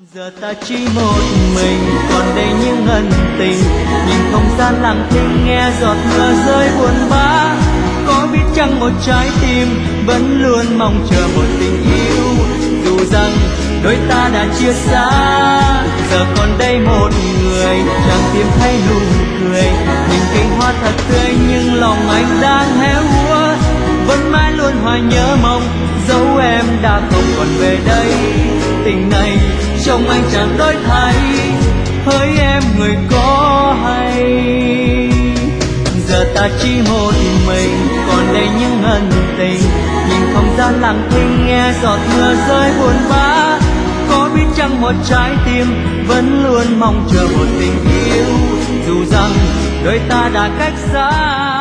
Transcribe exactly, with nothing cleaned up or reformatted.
Giờ ta chỉ một mình, còn đây những ân tình. Nhìn không gian lặng thinh, nghe giọt mưa rơi buồn bã. Có biết chăng một trái tim vẫn luôn mong chờ một tình yêu. Dù rằng đôi ta đã chia xa, giờ còn đây một người chẳng tìm thấy nụ cười. Nhìn cành hoa thật tươi nhưng lòng anh đang héo úa. Vẫn mãi luôn hoài nhớ mong, dẫu em đã không còn về đây. Tình này trong anh chẳng đổi thay, hỡi em người có hay. Giờ ta chỉ một mình, còn đây những ân tình. Nhìn không gian lặng thinh, nghe giọt mưa rơi buồn bã. Có biết chăng một trái tim vẫn luôn mong chờ một tình yêu. Dù rằng đôi ta đã cách xa,